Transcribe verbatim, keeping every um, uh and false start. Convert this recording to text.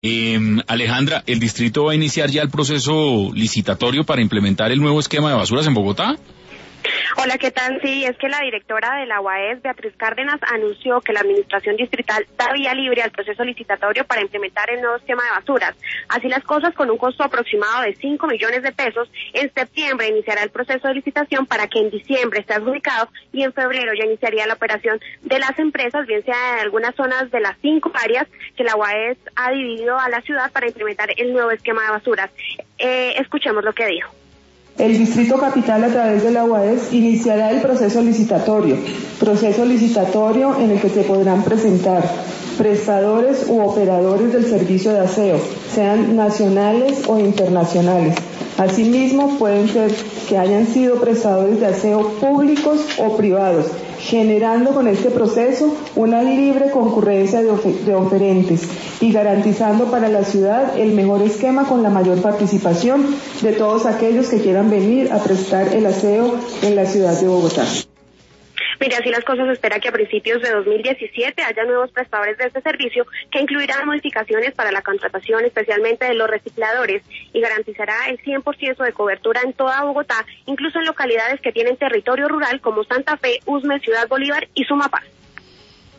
Eh, Alejandra, ¿el distrito va a iniciar ya el proceso licitatorio para implementar el nuevo esquema de basuras en Bogotá? Hola, ¿qué tal? Sí, es que la directora de la U A E S, Beatriz Cárdenas, anunció que la administración distrital da vía libre al proceso licitatorio para implementar el nuevo esquema de basuras. Así las cosas, con un costo aproximado de cinco millones de pesos, en septiembre iniciará el proceso de licitación para que en diciembre esté adjudicado y en febrero ya iniciaría la operación de las empresas, bien sea en algunas zonas de las cinco áreas que la U A E S ha dividido a la ciudad para implementar el nuevo esquema de basuras. Eh, escuchemos lo que dijo. El Distrito Capital, a través de la U A E S, iniciará el proceso licitatorio, proceso licitatorio en el que se podrán presentar prestadores u operadores del servicio de aseo, sean nacionales o internacionales. Asimismo, pueden ser que hayan sido prestadores de aseo públicos o privados, generando con este proceso una libre concurrencia de, ofer- de oferentes y garantizando para la ciudad el mejor esquema con la mayor participación de todos aquellos que quieran venir a prestar el aseo en la ciudad de Bogotá. Mire, así las cosas, se espera que a principios de dos mil diecisiete haya nuevos prestadores de este servicio que incluirán modificaciones para la contratación, especialmente de los recicladores, y garantizará el cien por ciento de cobertura en toda Bogotá, incluso en localidades que tienen territorio rural como Santa Fe, Usme, Ciudad Bolívar y Sumapaz.